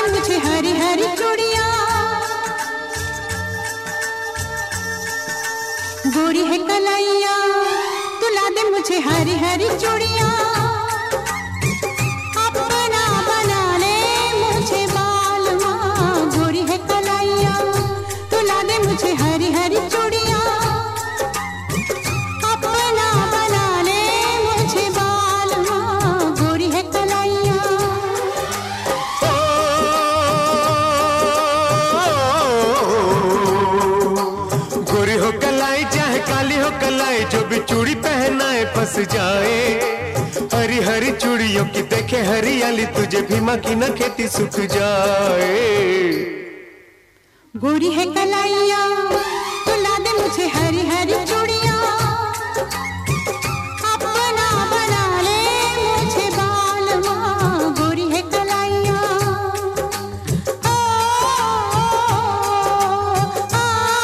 मुझे हरी हरी चूड़ियां, गोरी है कलाइया, तुला दे मुझे हरी हरी चूड़ियां, अपना बना ले मुझे बालमा, गोरी है कलाइया, तुला दे मुझे हरी हरी चूड़ियां, अपना बना ले मुझे बालमा, गोरी है कलाइया। गोरी हो कलाई चाहे काली हो कलाई, जो भी चूड़ी पहनाए फंस जाए, हरी हरी चूड़ियों की देखे हरियाली, तुझे भी माँ की न खेती सूख जाए। गोरी है कलाइया, तुला दे मुझे हरी हरी चूड़ियां, अपना बना ले मुझे बालमा, गोरी है कलाइया। ओ, आ,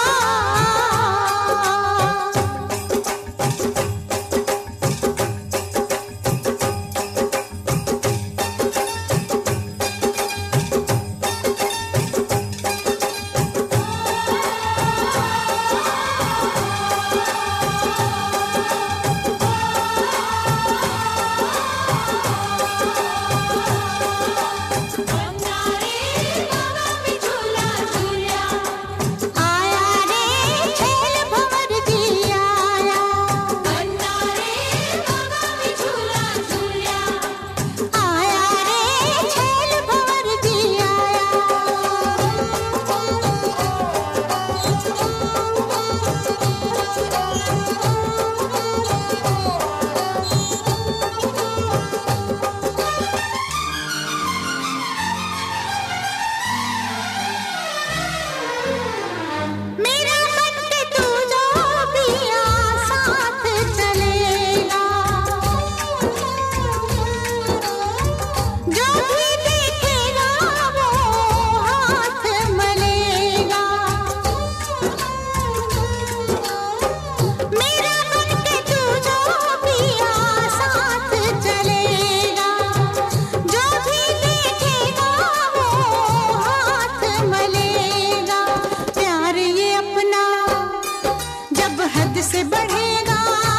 से बढ़ेगा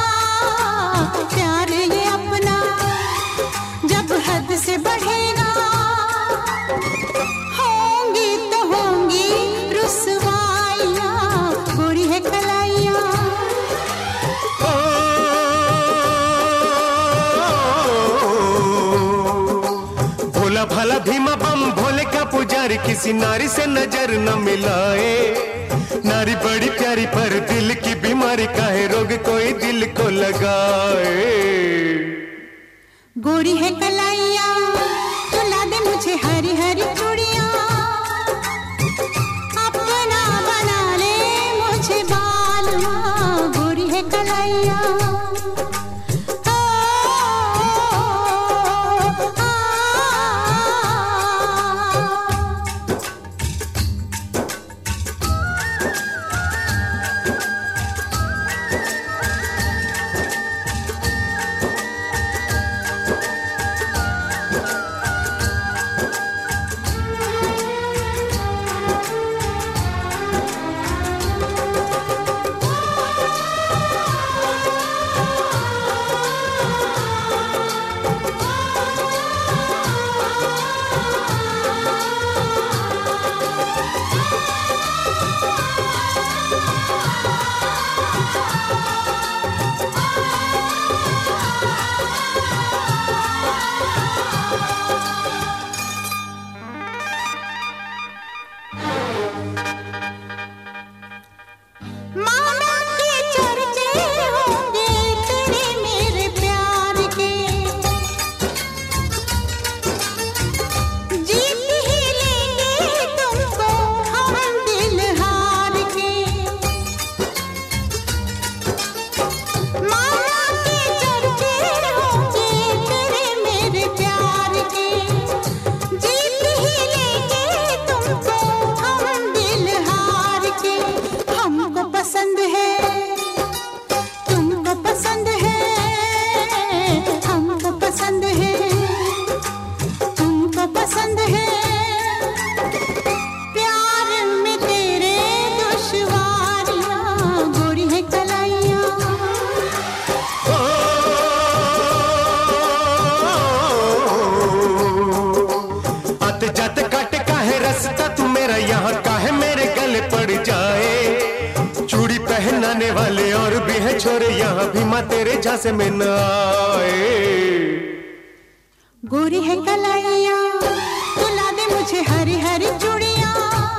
प्यार ये अपना, जब हद से बढ़ेगा, होंगी तो होंगी रुसवाइयां, गोरी है कलाइया। भोला भाला भीमा बम भोले का पुजारी, किसी नारी से नजर न मिलाए, नारी बड़ी प्यारी पर दिल की बीमारी, काहे रोग कोई दिल को लगाए। गोरी है कलाइया, तुला दे मुझे हरी हरी चूड़ियां, अपना बना ले मुझे बालमा, गोरी है कलाइया। रास्ता तू मेरा, यहाँ काहे मेरे गले पड़ जाए। चूड़ी पहनाने वाले और भी है छोरे, यहाँ भी माँ तेरे झांसे में न आए। गोरी है कलाइया तू ला दे मुझे हरी हरी चूड़ियाँ,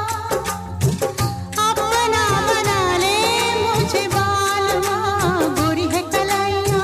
अपना बना ले मुझे बालमा। गोरी है कलाइया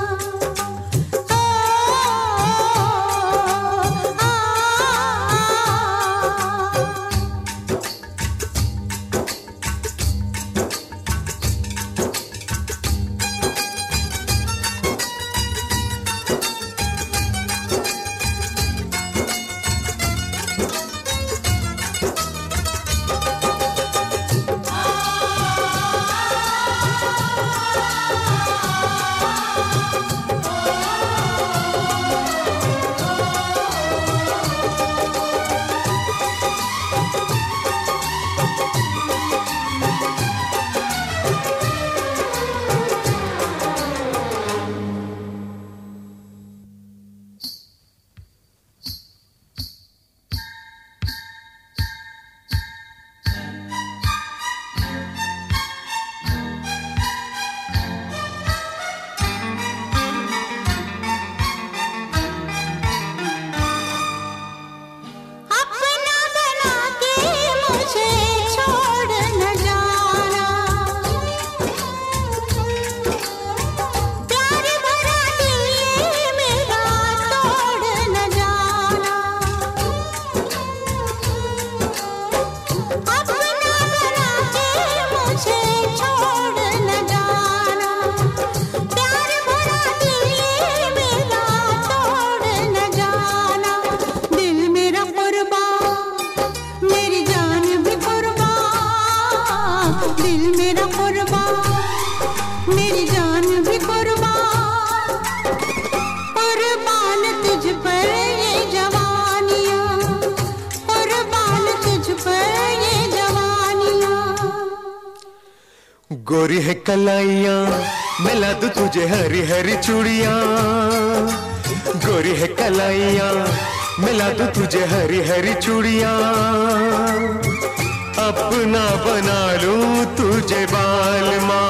मेरी जान भी कुर्बान, कुर्बान तुझ पर ये जवानियाँ, कुर्बान तुझ पर ये जवानियाँ। गोरी है कलाइयाँ मिला दूं तुझे हरी हरी चूड़ियाँ, गोरी है कलाइयाँ मिला दूं तुझे हरी हरी चूड़ियाँ, अपना बना लूं तुझे बालमा।